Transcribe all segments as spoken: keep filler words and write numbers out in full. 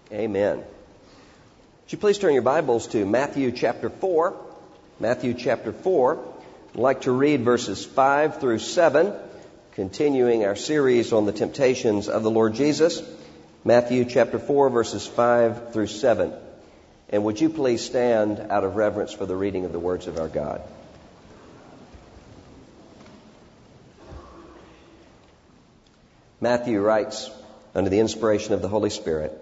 Amen. Would you please turn your Bibles to Matthew chapter four? Matthew chapter four. I'd like to read verses five through seven, continuing our series on the temptations of the Lord Jesus. Matthew chapter four, verses five through seven. And would you please stand out of reverence for the reading of the words of our God. Matthew writes under the inspiration of the Holy Spirit,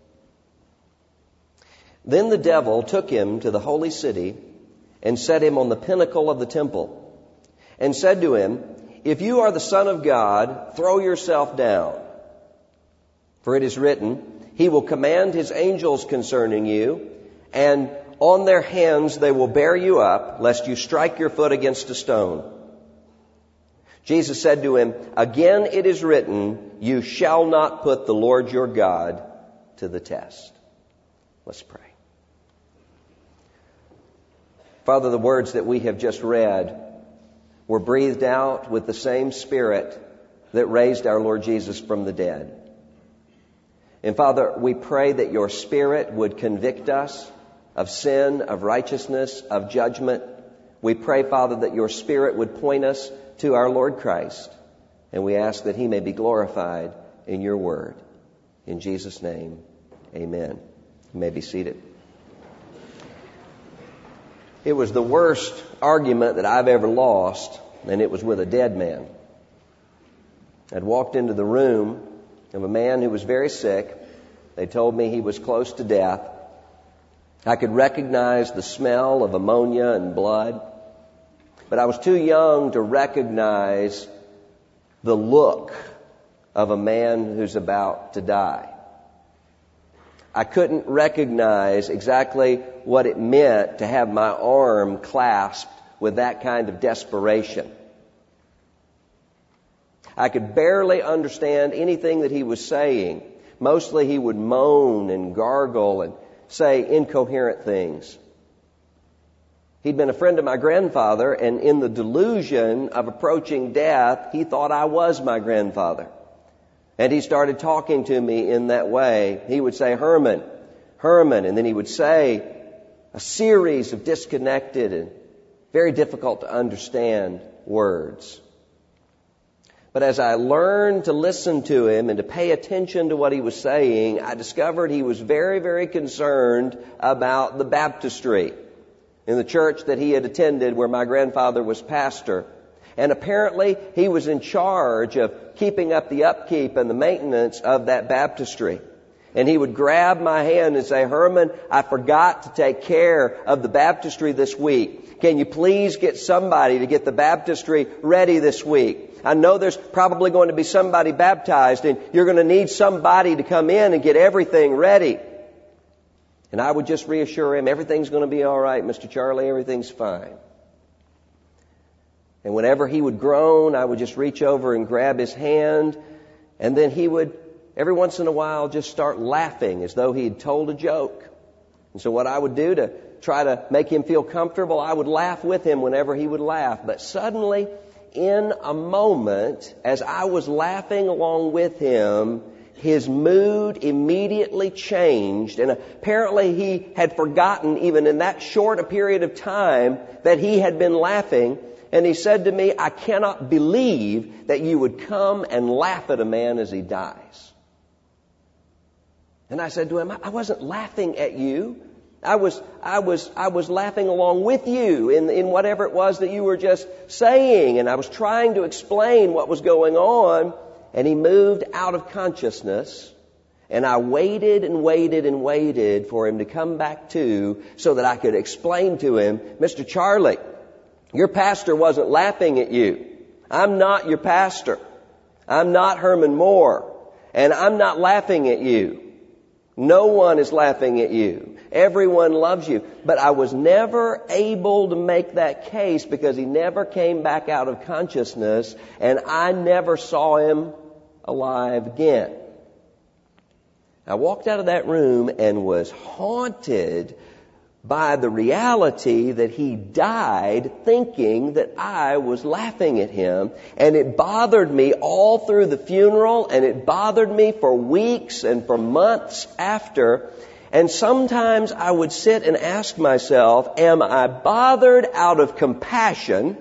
"Then the devil took him to the holy city and set him on the pinnacle of the temple and said to him, 'If you are the Son of God, throw yourself down. For it is written, He will command His angels concerning you, and on their hands they will bear you up, lest you strike your foot against a stone.' Jesus said to him, 'Again it is written, you shall not put the Lord your God to the test.'" Let's pray. Father, the words that we have just read were breathed out with the same Spirit that raised our Lord Jesus from the dead. And Father, we pray that your Spirit would convict us of sin, of righteousness, of judgment. We pray, Father, that your Spirit would point us to our Lord Christ. And we ask that He may be glorified in your word. In Jesus' name, amen. You may be seated. It was the worst argument that I've ever lost, and it was with a dead man. I'd walked into the room of a man who was very sick. They told me he was close to death. I could recognize the smell of ammonia and blood, but I was too young to recognize the look of a man who's about to die. I couldn't recognize exactly what it meant to have my arm clasped with that kind of desperation. I could barely understand anything that he was saying. Mostly he would moan and gargle and say incoherent things. He'd been a friend of my grandfather, and in the delusion of approaching death, he thought I was my grandfather. And he started talking to me in that way. He would say, "Herman, Herman," and then he would say a series of disconnected and very difficult to understand words. But as I learned to listen to him and to pay attention to what he was saying, I discovered he was very, very concerned about the baptistry in the church that he had attended where my grandfather was pastor. And apparently he was in charge of keeping up the upkeep and the maintenance of that baptistry. And he would grab my hand and say, "Herman, I forgot to take care of the baptistry this week. Can you please get somebody to get the baptistry ready this week? I know there's probably going to be somebody baptized, and you're going to need somebody to come in and get everything ready." And I would just reassure him, "Everything's going to be all right, Mister Charlie, everything's fine." And whenever he would groan, I would just reach over and grab his hand, and then he would, every once in a while, just start laughing as though he'd told a joke. And so what I would do to try to make him feel comfortable, I would laugh with him whenever he would laugh. But suddenly, in a moment, as I was laughing along with him, his mood immediately changed, and apparently he had forgotten, even in that short a period of time, that he had been laughing. And he said to me, "I cannot believe that you would come and laugh at a man as he dies." And I said to him, "I wasn't laughing at you. I was, I was, I was laughing along with you in, in whatever it was that you were just saying. And I was trying to explain what was going on." And he moved out of consciousness. And I waited and waited and waited for him to come back to, so that I could explain to him, "Mister Charlie, your pastor wasn't laughing at you. I'm not your pastor. I'm not Herman Moore. And I'm not laughing at you. No one is laughing at you. Everyone loves you." But I was never able to make that case because he never came back out of consciousness, and I never saw him alive again. I walked out of that room and was haunted by the reality that he died thinking that I was laughing at him. And it bothered me all through the funeral, and it bothered me for weeks and for months after. And sometimes I would sit and ask myself, am I bothered out of compassion,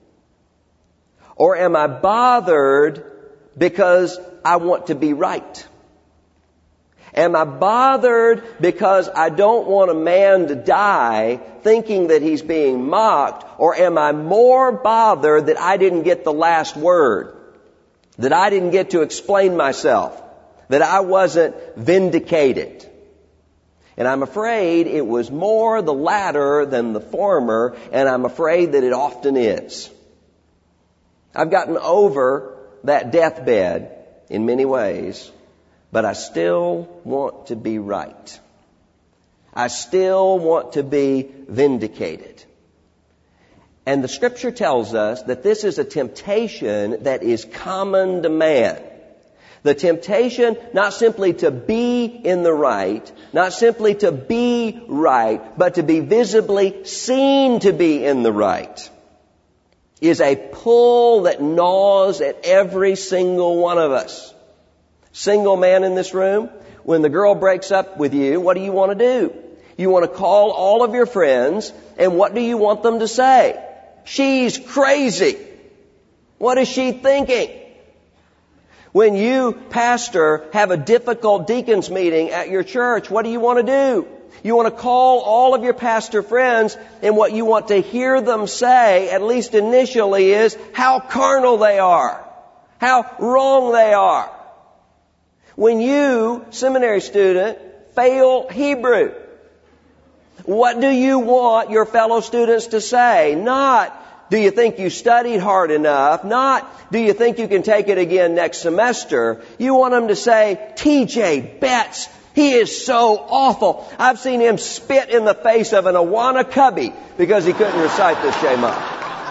or am I bothered because I want to be right? Am I bothered because I don't want a man to die thinking that he's being mocked? Or am I more bothered that I didn't get the last word? That I didn't get to explain myself? That I wasn't vindicated? And I'm afraid it was more the latter than the former, and I'm afraid that it often is. I've gotten over that deathbed in many ways, but I still want to be right. I still want to be vindicated. And the Scripture tells us that this is a temptation that is common to man. The temptation not simply to be in the right, not simply to be right, but to be visibly seen to be in the right, is a pull that gnaws at every single one of us. Single man in this room, when the girl breaks up with you, what do you want to do? You want to call all of your friends, and what do you want them to say? She's crazy. What is she thinking? When you, pastor, have a difficult deacons meeting at your church, what do you want to do? You want to call all of your pastor friends, and what you want to hear them say, at least initially, is how carnal they are, how wrong they are. When you, seminary student, fail Hebrew, what do you want your fellow students to say? Not, do you think you studied hard enough? Not, do you think you can take it again next semester? You want them to say, T J Betts, he is so awful. I've seen him spit in the face of an Awana cubby because he couldn't recite the Shema.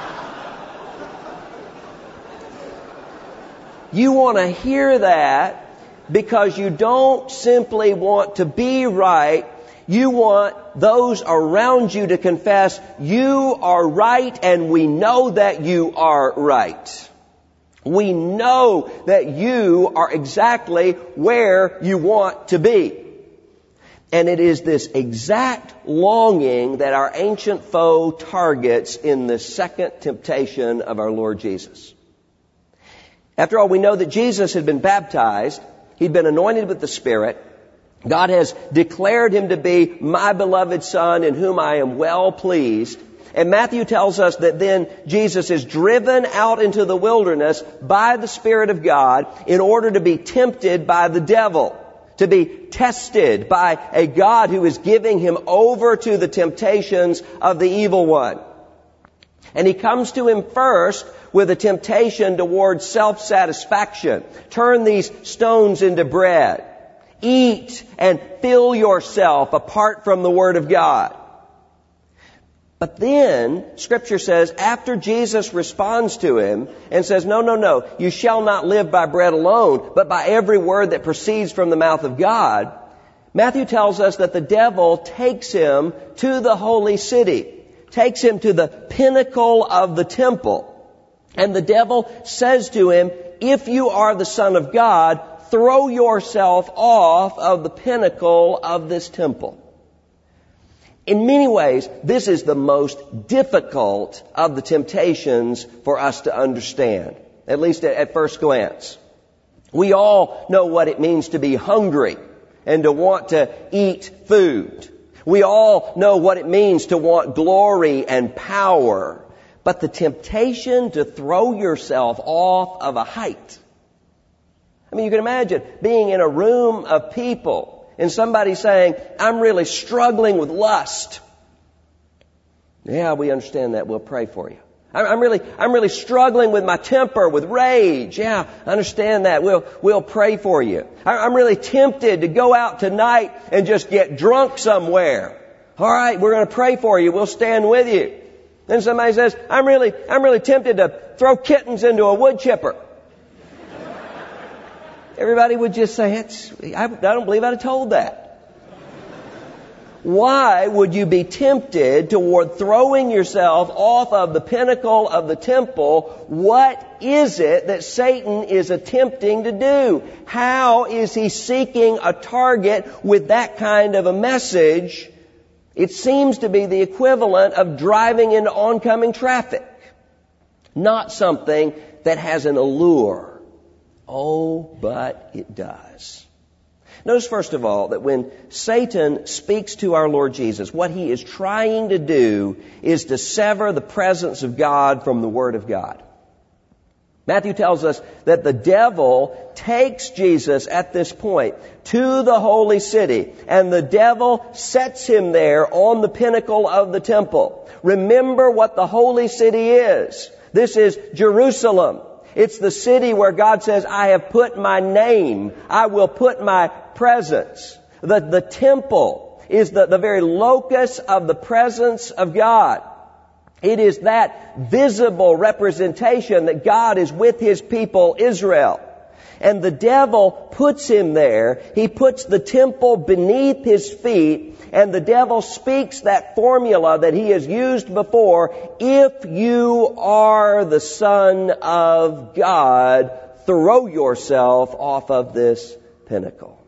You want to hear that because you don't simply want to be right. You want those around you to confess, you are right, and we know that you are right. We know that you are exactly where you want to be. And it is this exact longing that our ancient foe targets in the second temptation of our Lord Jesus. After all, we know that Jesus had been baptized. He'd been anointed with the Spirit. God has declared him to be my beloved Son in whom I am well pleased. And Matthew tells us that then Jesus is driven out into the wilderness by the Spirit of God in order to be tempted by the devil, to be tested by a God who is giving him over to the temptations of the evil one. And he comes to him first with a temptation towards self-satisfaction. Turn these stones into bread. Eat and fill yourself apart from the Word of God. But then, Scripture says, after Jesus responds to him and says, no, no, no, you shall not live by bread alone, but by every word that proceeds from the mouth of God, Matthew tells us that the devil takes him to the holy city, takes him to the pinnacle of the temple. And the devil says to him, if you are the Son of God, throw yourself off of the pinnacle of this temple. In many ways, this is the most difficult of the temptations for us to understand, at least at first glance. We all know what it means to be hungry and to want to eat food. We all know what it means to want glory and power. But the temptation to throw yourself off of a height. I mean, you can imagine being in a room of people and somebody saying, I'm really struggling with lust. Yeah, we understand that. We'll pray for you. I'm really, I'm really struggling with my temper, with rage. Yeah, I understand that. We'll, we'll pray for you. I'm really tempted to go out tonight and just get drunk somewhere. All right, we're going to pray for you. We'll stand with you. Then somebody says, I'm really, I'm really tempted to throw kittens into a wood chipper. Everybody would just say, it's, I, I don't believe I'd have told that. Why would you be tempted toward throwing yourself off of the pinnacle of the temple? What is it that Satan is attempting to do? How is he seeking a target with that kind of a message? It seems to be the equivalent of driving into oncoming traffic, not something that has an allure. Oh, but it does. Notice, first of all, that when Satan speaks to our Lord Jesus, what he is trying to do is to sever the presence of God from the Word of God. Matthew tells us that the devil takes Jesus at this point to the holy city, and the devil sets him there on the pinnacle of the temple. Remember what the holy city is. This is Jerusalem. It's the city where God says, I have put my name. I will put my presence. The, the temple is the, the very locus of the presence of God. It is that visible representation that God is with His people, Israel. And the devil puts him there. He puts the temple beneath his feet, and the devil speaks that formula that he has used before. If you are the Son of God, throw yourself off of this pinnacle.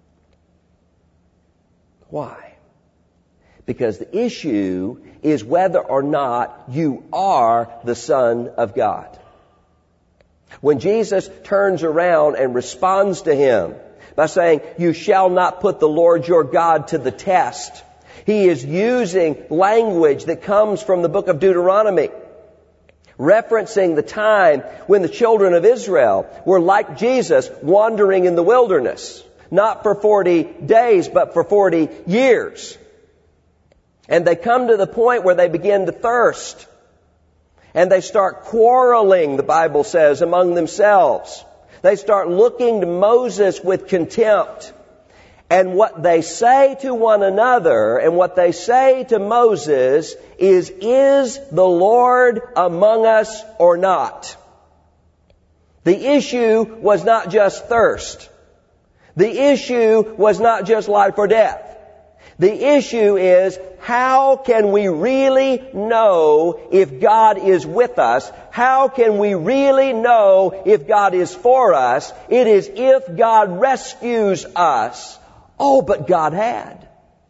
Why? Because the issue is whether or not you are the Son of God. When Jesus turns around and responds to him by saying, you shall not put the Lord your God to the test, he is using language that comes from the book of Deuteronomy, referencing the time when the children of Israel were like Jesus, wandering in the wilderness, not for forty days, but for forty years. And they come to the point where they begin to thirst. And they start quarreling, the Bible says, among themselves. They start looking to Moses with contempt. And what they say to one another and what they say to Moses is, is the Lord among us or not? The issue was not just thirst. The issue was not just life or death. The issue is, how can we really know if God is with us? How can we really know if God is for us? It is if God rescues us. Oh, but God had.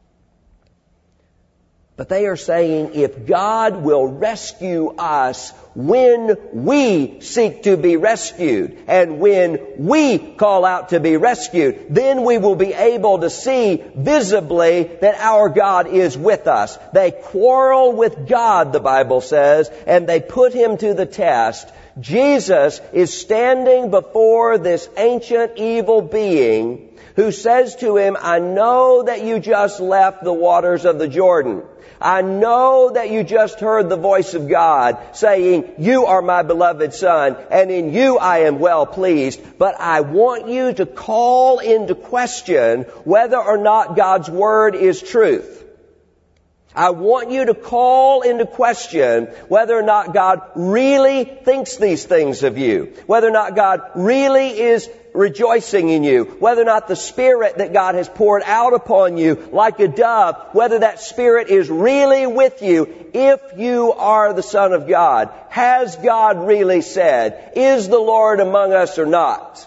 But they are saying, if God will rescue us when we seek to be rescued, and when we call out to be rescued, then we will be able to see visibly that our God is with us. They quarrel with God, the Bible says, and they put Him to the test. Jesus is standing before this ancient evil being who says to him, I know that you just left the waters of the Jordan. I know that you just heard the voice of God saying, you are my beloved Son, and in you I am well pleased. But I want you to call into question whether or not God's Word is truth. I want you to call into question whether or not God really thinks these things of you, whether or not God really is rejoicing in you, whether or not the Spirit that God has poured out upon you like a dove, whether that Spirit is really with you if you are the Son of God. Has God really said, is the Lord among us or not?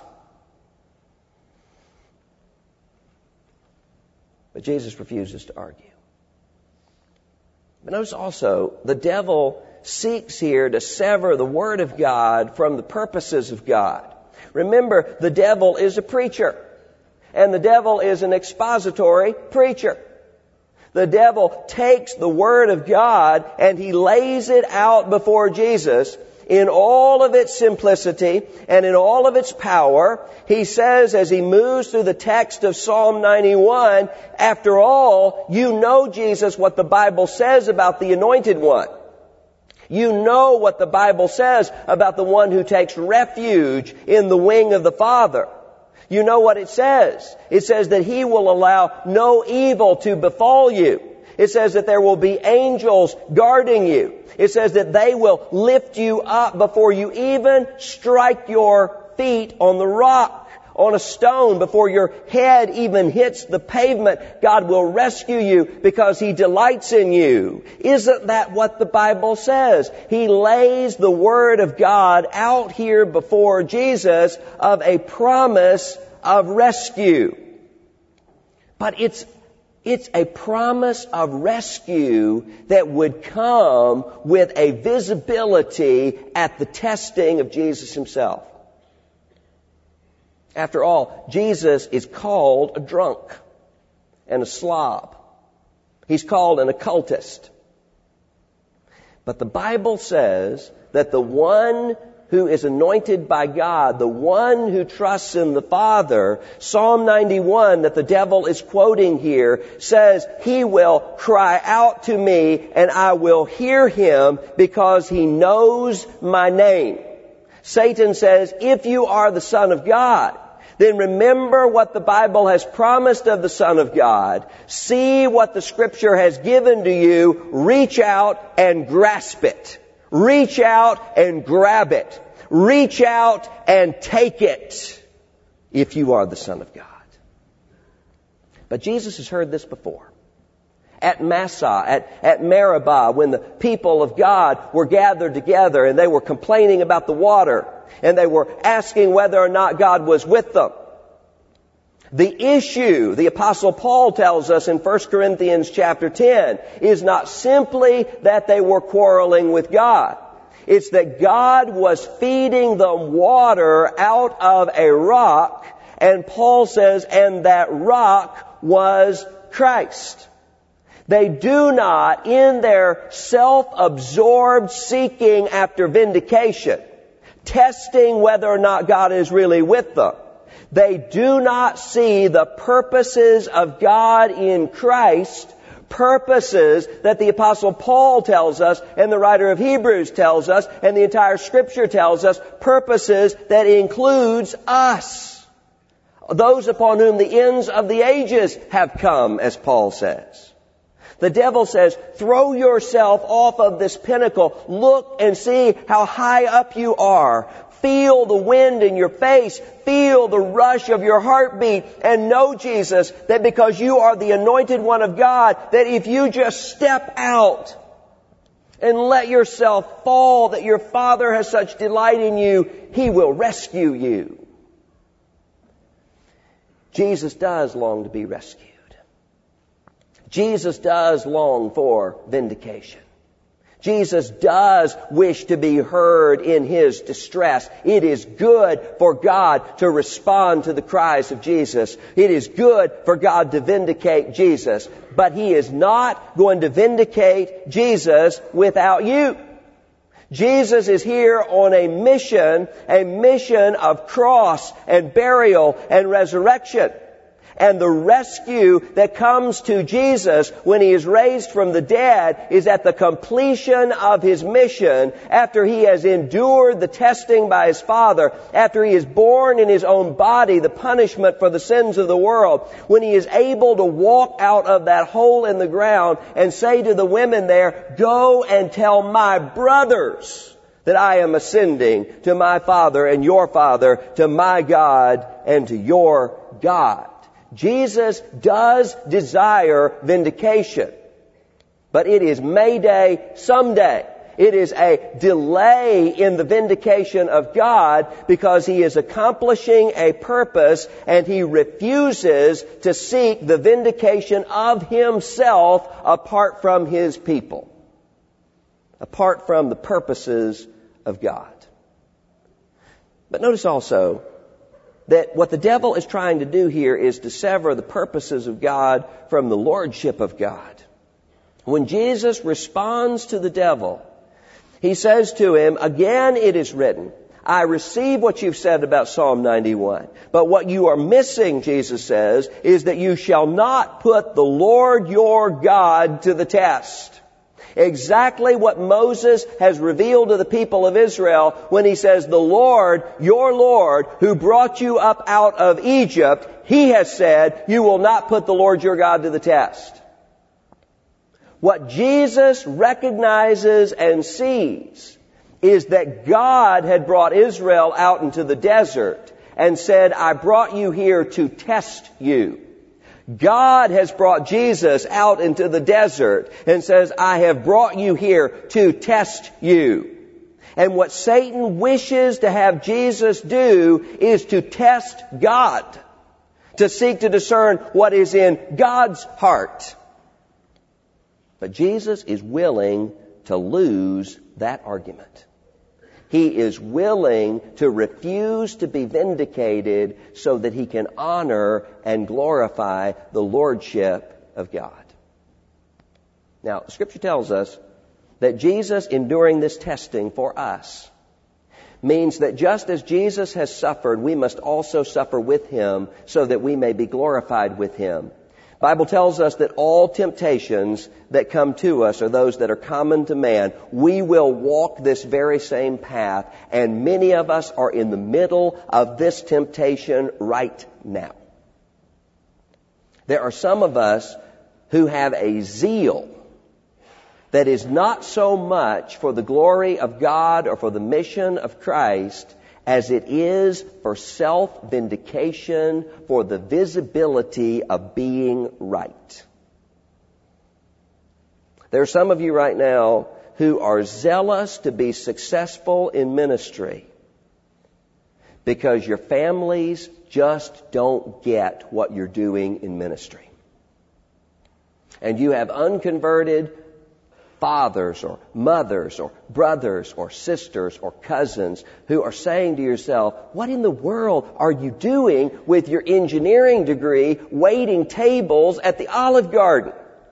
But Jesus refuses to argue. But notice also, the devil seeks here to sever the Word of God from the purposes of God. Remember, the devil is a preacher, and the devil is an expository preacher. The devil takes the Word of God and he lays it out before Jesus in all of its simplicity and in all of its power. He says, as he moves through the text of Psalm ninety-one, after all, you know, Jesus, what the Bible says about the Anointed One. You know what the Bible says about the one who takes refuge in the wing of the Father. You know what it says. It says that He will allow no evil to befall you. It says that there will be angels guarding you. It says that they will lift you up before you even strike your feet on the rock. on a stone before your head even hits the pavement. God will rescue you because He delights in you. Isn't that what the Bible says? He lays the Word of God out here before Jesus of a promise of rescue. But it's It's a promise of rescue that would come with a visibility at the testing of Jesus Himself. After all, Jesus is called a drunk and a slob. He's called an occultist. But the Bible says that the one who is anointed by God, the one who trusts in the Father, Psalm ninety-one that the devil is quoting here, says, He will cry out to me and I will hear him because He knows my name. Satan says, if you are the Son of God, then remember what the Bible has promised of the Son of God. See what the Scripture has given to you. Reach out and grasp it. Reach out and grab it. Reach out and take it if you are the Son of God. But Jesus has heard this before. At Massah, at, at Meribah, when the people of God were gathered together and they were complaining about the water and they were asking whether or not God was with them. The issue, the Apostle Paul tells us in First Corinthians chapter ten, is not simply that they were quarreling with God. It's that God was feeding them water out of a rock, and Paul says, and that rock was Christ. They do not, in their self-absorbed seeking after vindication, testing whether or not God is really with them, they do not see the purposes of God in Christ, purposes that the Apostle Paul tells us and the writer of Hebrews tells us and the entire Scripture tells us, purposes that includes us, those upon whom the ends of the ages have come, as Paul says. The devil says, throw yourself off of this pinnacle. Look and see how high up you are. Feel the wind in your face. Feel the rush of your heartbeat. And know, Jesus, that because you are the anointed one of God, that if you just step out and let yourself fall, that your Father has such delight in you, He will rescue you. Jesus does long to be rescued. Jesus does long for vindication. Jesus does wish to be heard in His distress. It is good for God to respond to the cries of Jesus. It is good for God to vindicate Jesus. But He is not going to vindicate Jesus without you. Jesus is here on a mission, a mission of cross and burial and resurrection. And the rescue that comes to Jesus when He is raised from the dead is at the completion of His mission, after He has endured the testing by His Father, after He is borne in His own body the punishment for the sins of the world, when He is able to walk out of that hole in the ground and say to the women there, go and tell my brothers that I am ascending to my Father and your Father, to my God and to your God. Jesus does desire vindication, but it is mayday someday. It is a delay in the vindication of God because He is accomplishing a purpose and He refuses to seek the vindication of Himself apart from His people, apart from the purposes of God. But notice also that what the devil is trying to do here is to sever the purposes of God from the lordship of God. When Jesus responds to the devil, He says to him, again it is written, I receive what you've said about Psalm ninety-one. But what you are missing, Jesus says, is that you shall not put the Lord your God to the test. Exactly what Moses has revealed to the people of Israel when he says, the Lord, your Lord, who brought you up out of Egypt, He has said, you will not put the Lord your God to the test. What Jesus recognizes and sees is that God had brought Israel out into the desert, and said, I brought you here to test you. God has brought Jesus out into the desert and says, I have brought you here to test you. And what Satan wishes to have Jesus do is to test God, to seek to discern what is in God's heart. But Jesus is willing to lose that argument. He is willing to refuse to be vindicated so that he can honor and glorify the lordship of God. Now, Scripture tells us that Jesus enduring this testing for us means that just as Jesus has suffered, we must also suffer with him so that we may be glorified with him. The Bible tells us that all temptations that come to us are those that are common to man. We will walk this very same path, and many of us are in the middle of this temptation right now. There are some of us who have a zeal that is not so much for the glory of God or for the mission of Christ as it is for self-vindication, for the visibility of being right. There are some of you right now who are zealous to be successful in ministry because your families just don't get what you're doing in ministry. And you have unconverted fathers or mothers or brothers or sisters or cousins who are saying to yourself, what in the world are you doing with your engineering degree waiting tables at the Olive Garden?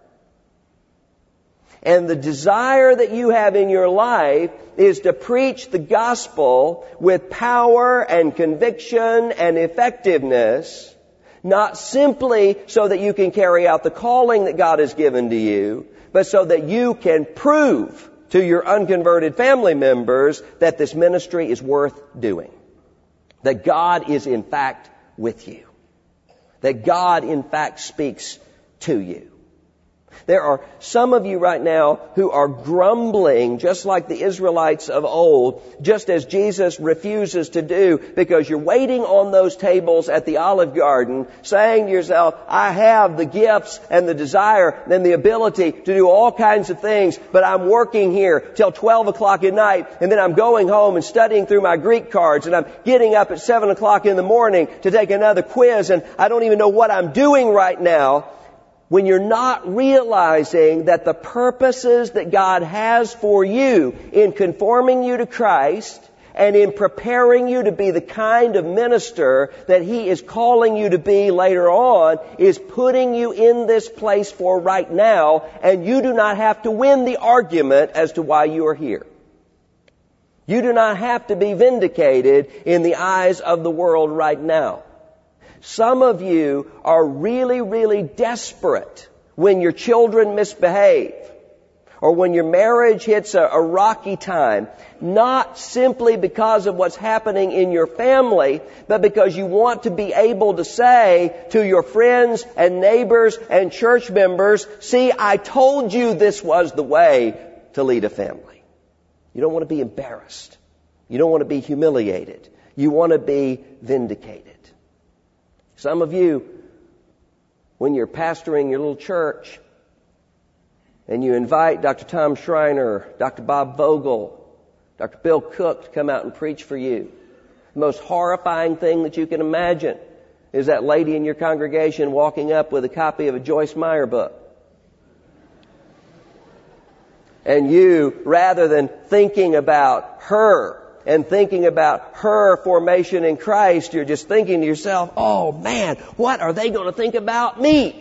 And the desire that you have in your life is to preach the gospel with power and conviction and effectiveness, not simply so that you can carry out the calling that God has given to you, but so that you can prove to your unconverted family members that this ministry is worth doing. That God is in fact with you. That God in fact speaks to you. There are some of you right now who are grumbling just like the Israelites of old, just as Jesus refuses to do, because you're waiting on those tables at the Olive Garden saying to yourself, I have the gifts and the desire and the ability to do all kinds of things, but I'm working here till twelve o'clock at night, and then I'm going home and studying through my Greek cards, and I'm getting up at seven o'clock in the morning to take another quiz, and I don't even know what I'm doing right now. When you're not realizing that the purposes that God has for you in conforming you to Christ and in preparing you to be the kind of minister that He is calling you to be later on is putting you in this place for right now, and you do not have to win the argument as to why you are here. You do not have to be vindicated in the eyes of the world right now. Some of you are really, really desperate when your children misbehave or when your marriage hits a, a rocky time, not simply because of what's happening in your family, but because you want to be able to say to your friends and neighbors and church members, see, I told you this was the way to lead a family. You don't want to be embarrassed. You don't want to be humiliated. You want to be vindicated. Some of you, when you're pastoring your little church and you invite Doctor Tom Schreiner, Doctor Bob Vogel, Doctor Bill Cook to come out and preach for you, the most horrifying thing that you can imagine is that lady in your congregation walking up with a copy of a Joyce Meyer book. And you, rather than thinking about her and thinking about her formation in Christ, you're just thinking to yourself, oh man, what are they going to think about me?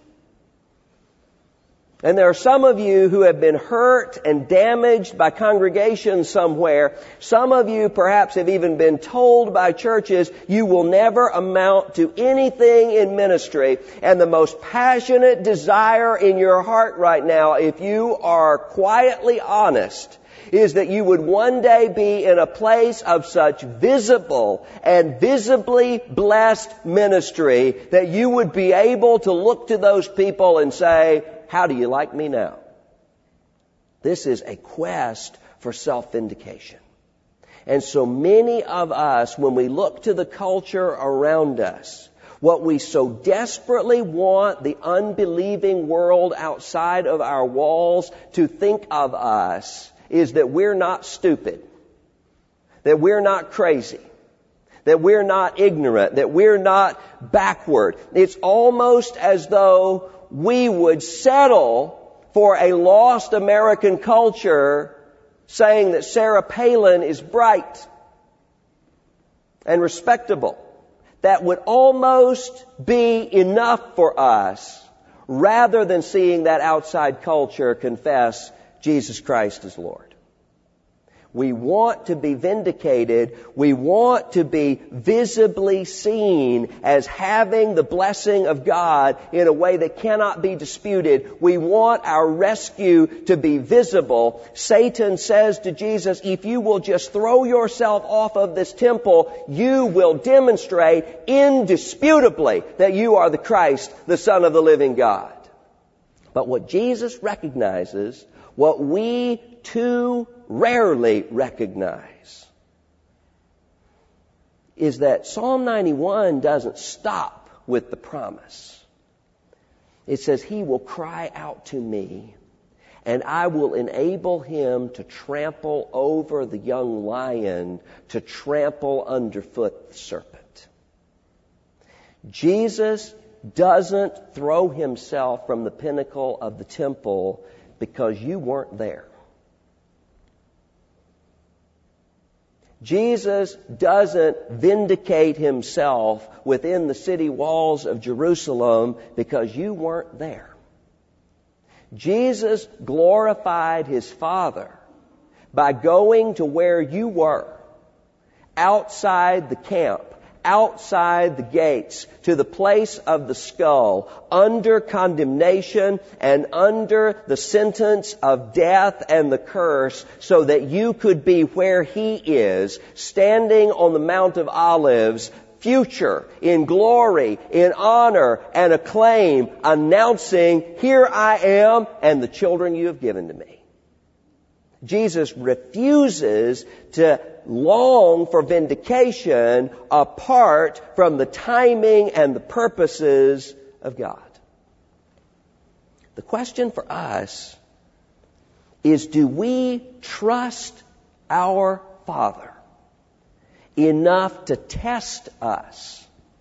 And there are some of you who have been hurt and damaged by congregations somewhere. Some of you perhaps have even been told by churches you will never amount to anything in ministry. And the most passionate desire in your heart right now, if you are quietly honest, is that you would one day be in a place of such visible and visibly blessed ministry that you would be able to look to those people and say, how do you like me now? This is a quest for self-vindication. And so many of us, when we look to the culture around us, what we so desperately want the unbelieving world outside of our walls to think of us is that we're not stupid, that we're not crazy, that we're not ignorant, that we're not backward. It's almost as though we would settle for a lost American culture saying that Sarah Palin is bright and respectable. That would almost be enough for us, rather than seeing that outside culture confess Jesus Christ as Lord. We want to be vindicated. We want to be visibly seen as having the blessing of God in a way that cannot be disputed. We want our rescue to be visible. Satan says to Jesus, if you will just throw yourself off of this temple, you will demonstrate indisputably that you are the Christ, the Son of the living God. But what Jesus recognizes, what we too rarely recognize, is that Psalm ninety-one doesn't stop with the promise. It says, He will cry out to me, and I will enable him to trample over the young lion, to trample underfoot the serpent. Jesus doesn't throw himself from the pinnacle of the temple because you weren't there. Jesus doesn't vindicate himself within the city walls of Jerusalem because you weren't there. Jesus glorified his Father by going to where you were, outside the camp, outside the gates, to the place of the skull, under condemnation and under the sentence of death and the curse, so that you could be where he is, standing on the Mount of Olives, future, in glory, in honor and acclaim, announcing, here I am and the children you have given to me. Jesus refuses to long for vindication apart from the timing and the purposes of God. The question for us is, do we trust our Father enough to test us,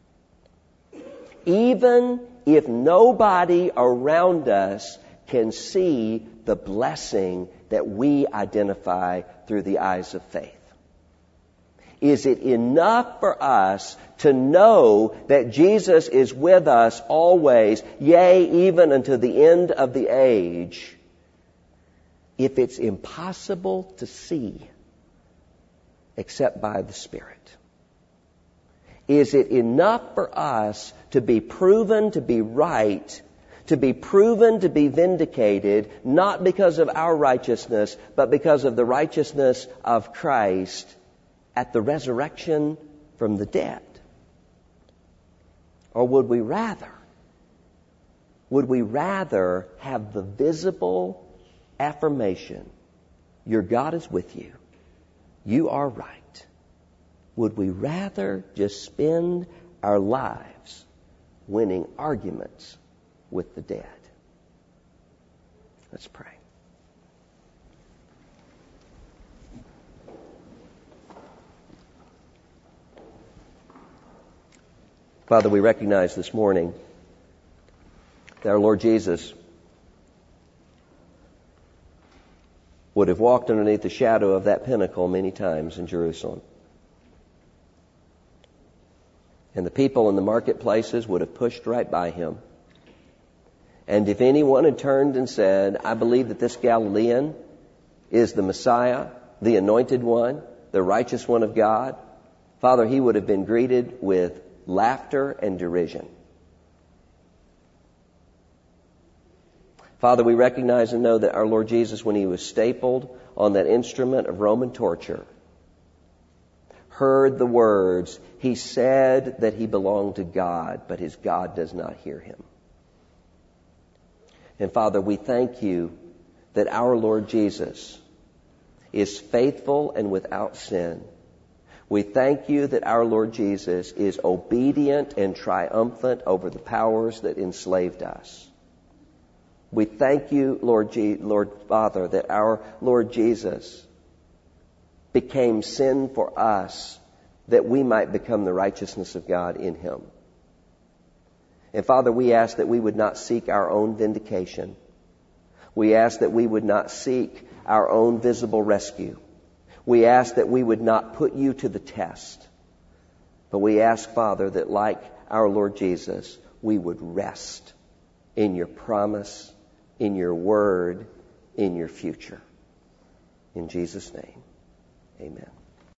even if nobody around us can see the blessing that we identify through the eyes of faith? Is it enough for us to know that Jesus is with us always, yea, even unto the end of the age, if it's impossible to see except by the Spirit? Is it enough for us to be proven to be right, to be proven to be vindicated, not because of our righteousness, but because of the righteousness of Christ at the resurrection from the dead? Or would we rather, would we rather have the visible affirmation, your God is with you, you are right? Would we rather just spend our lives winning arguments with the dead? Let's pray. Father, we recognize this morning that our Lord Jesus would have walked underneath the shadow of that pinnacle many times in Jerusalem. And the people in the marketplaces would have pushed right by him. And if anyone had turned and said, I believe that this Galilean is the Messiah, the anointed one, the righteous one of God, Father, he would have been greeted with laughter and derision. Father, we recognize and know that our Lord Jesus, when he was stapled on that instrument of Roman torture, heard the words, he said that he belonged to God, but his God does not hear him. And Father, we thank you that our Lord Jesus is faithful and without sin. We thank you that our Lord Jesus is obedient and triumphant over the powers that enslaved us. We thank you, Lord, G- Lord Father, that our Lord Jesus became sin for us that we might become the righteousness of God in Him. And Father, we ask that we would not seek our own vindication. We ask that we would not seek our own visible rescue. We ask that we would not put you to the test. But we ask, Father, that like our Lord Jesus, we would rest in your promise, in your word, in your future. In Jesus' name, amen.